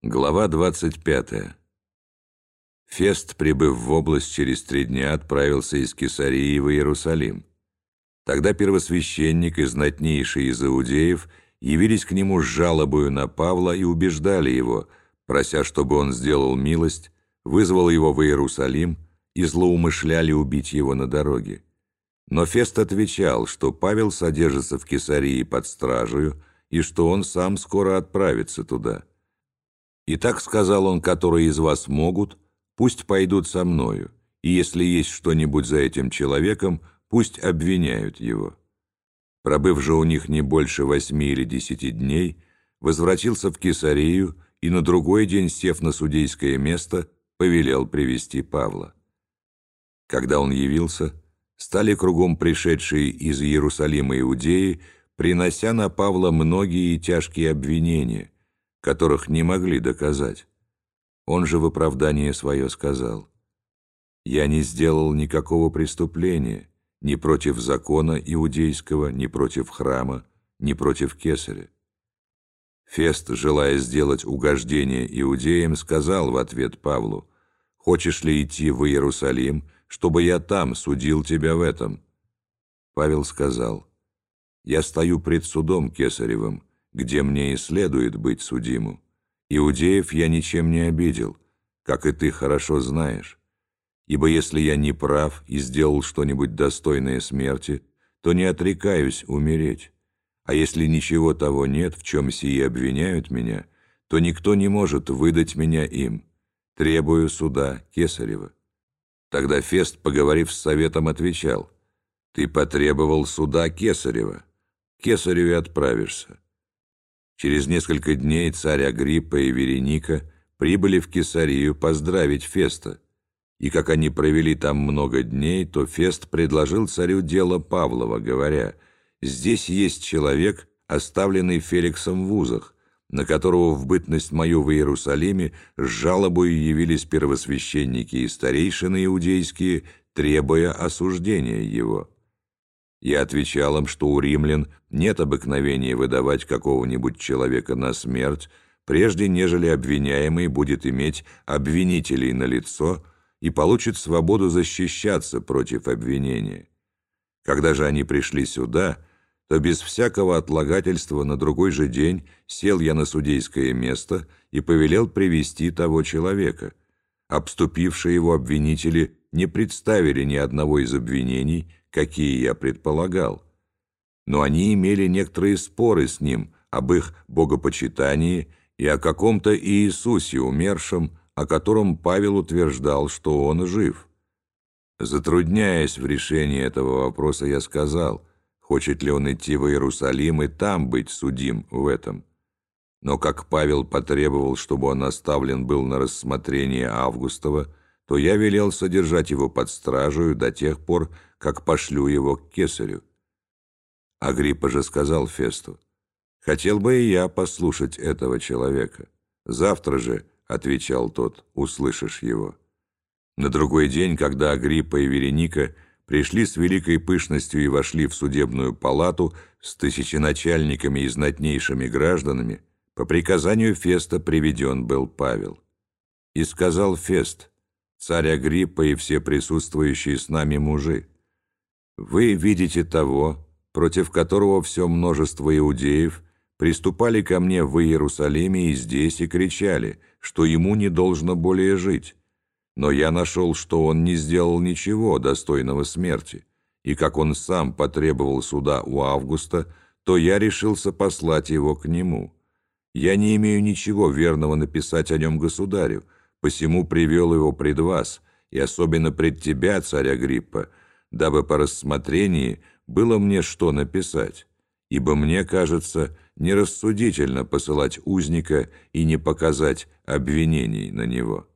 Глава 25. Фест, прибыв в область через 3 дня, отправился из Кесарии в Иерусалим. Тогда первосвященник и знатнейший из иудеев явились к нему с жалобою на Павла и убеждали его, прося, чтобы он сделал милость, вызвал его в Иерусалим и злоумышляли убить его на дороге. Но Фест отвечал, что Павел содержится в Кесарии под стражею и что он сам скоро отправится туда. «Итак, — сказал он, — которые из вас могут, пусть пойдут со мною, и если есть что-нибудь за этим человеком, пусть обвиняют его». Пробыв же у них не больше 8 или 10 дней, возвратился в Кесарию и на другой день, сев на судейское место, повелел привести Павла. Когда он явился, стали кругом пришедшие из Иерусалима иудеи, принося на Павла многие и тяжкие обвинения, которых не могли доказать. Он же в оправдание свое сказал: «Я не сделал никакого преступления ни против закона иудейского, ни против храма, ни против кесаря». Фест, желая сделать угождение иудеям, сказал в ответ Павлу: «Хочешь ли идти в Иерусалим, чтобы я там судил тебя в этом?» Павел сказал: «Я стою пред судом кесаревым, где мне и следует быть судиму. Иудеев я ничем не обидел, как и ты хорошо знаешь. Ибо если я не прав и сделал что-нибудь достойное смерти, то не отрекаюсь умереть. А если ничего того нет, в чем сии обвиняют меня, то никто не может выдать меня им. Требую суда кесарева». Тогда Фест, поговорив с советом, отвечал: «Ты потребовал суда кесарева, к кесарю и отправишься». Через несколько дней царь Агриппа и Вереника прибыли в Кесарию поздравить Феста, и как они провели там много дней, то Фест предложил царю дело Павлова, говоря: «Здесь есть человек, оставленный Феликсом в узах, на которого в бытность мою в Иерусалиме с жалобою явились первосвященники и старейшины иудейские, требуя осуждения его». Я отвечал им, что у римлян нет обыкновения выдавать какого-нибудь человека на смерть, прежде нежели обвиняемый будет иметь обвинителей на лицо и получит свободу защищаться против обвинения. Когда же они пришли сюда, то без всякого отлагательства на другой же день сел я на судейское место и повелел привести того человека. Обступившие его обвинители не представили ни одного из обвинений, какие я предполагал. Но они имели некоторые споры с ним об их богопочитании и о каком-то Иисусе умершем, о котором Павел утверждал, что он жив. Затрудняясь в решении этого вопроса, я сказал, хочет ли он идти в Иерусалим и там быть судим в этом. Но как Павел потребовал, чтобы он оставлен был на рассмотрение Августова, то я велел содержать его под стражею до тех пор, как пошлю его к кесарю. Агриппа же сказал Фесту: «Хотел бы и я послушать этого человека. Завтра же, — отвечал тот, — услышишь его». На другой день, когда Агриппа и Вереника пришли с великой пышностью и вошли в судебную палату с тысяченачальниками и знатнейшими гражданами, по приказанию Феста приведен был Павел. И сказал Фест: «Царь Агриппа и все присутствующие с нами мужи, вы видите того, против которого все множество иудеев приступали ко мне в Иерусалиме и здесь и кричали, что ему не должно более жить. Но я нашел, что он не сделал ничего достойного смерти, и как он сам потребовал суда у Августа, то я решился послать его к нему. Я не имею ничего верного написать о нем государю, посему привел его пред вас, и особенно пред тебя, царь Агриппа, дабы по рассмотрении было мне что написать, ибо мне кажется нерассудительно посылать узника и не показать обвинений на него».